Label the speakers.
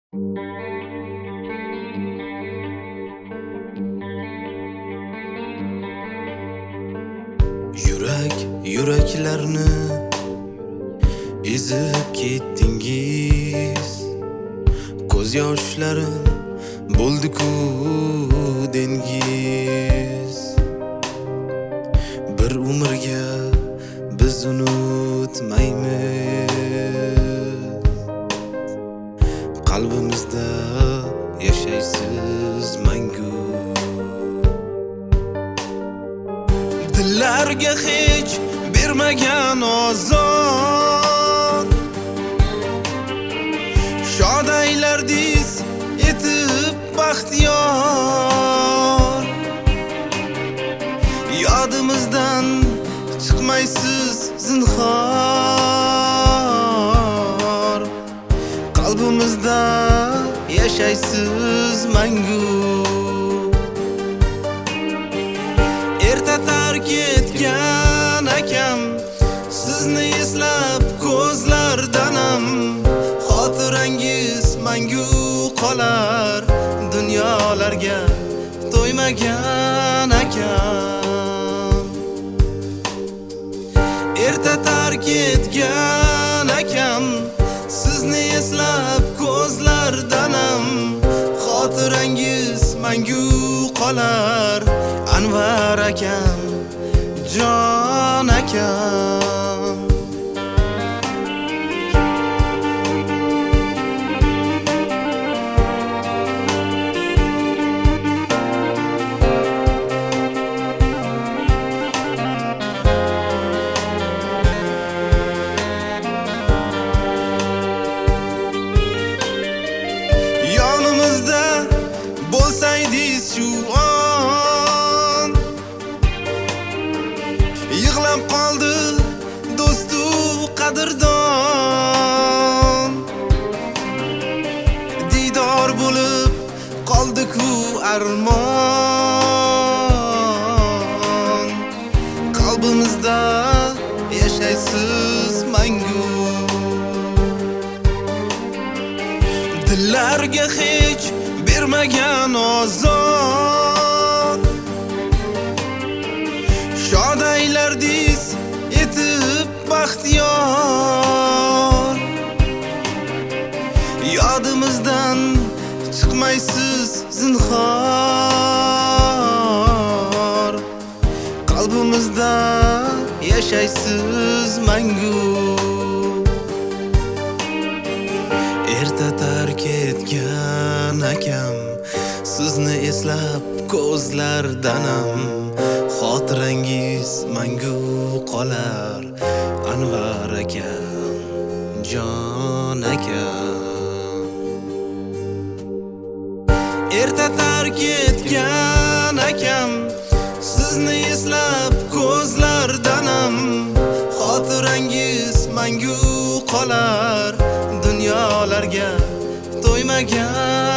Speaker 1: Yuraklarni ezib ketdingiz. Ko'z yoshlarim bo'ldi-ku dengiz. Bir umrga biz unutmaymiz. Qalbimizda yashaysiz mangu. Dillarga hech bermagan ozor, shod aylardiz etib baxtiyor. Yodimizdan chiqmaysiz zinhor. Qalbimizda yashaysiz mangu. Erta tark etgan akam, sizni eslab ko'zlardanam. Xotirangiz mangu qolar, dunyolarga to'ymagan akam. Erta tark etgan akam, sizni eslab ko'zlardanam. Xotirangiz mangu qolar, Anvar akam, jon akam. Yonimizda bo'lsangiz shu on, yig'lab qoldi do'stu qadrdon. Diydor bo'lib qoldi-ku armon. Qalbimizda yashaysiz mangu. Dillarga hech bermagan ozor, shod aylardiz etib baxtiyor. Yodimizdan chiqmaysiz zinhor. Qalbimizda yashaysiz mangu. Erta tark etgan akam, sizni eslab ko'zlardanam. Xotirangiz mangu qolar, Anvar akam, jon akam. Erta tark etgan akam, sizni eslab ko'zlardanam. Xotirangiz mangu qolar, dunyolarga to'ymagan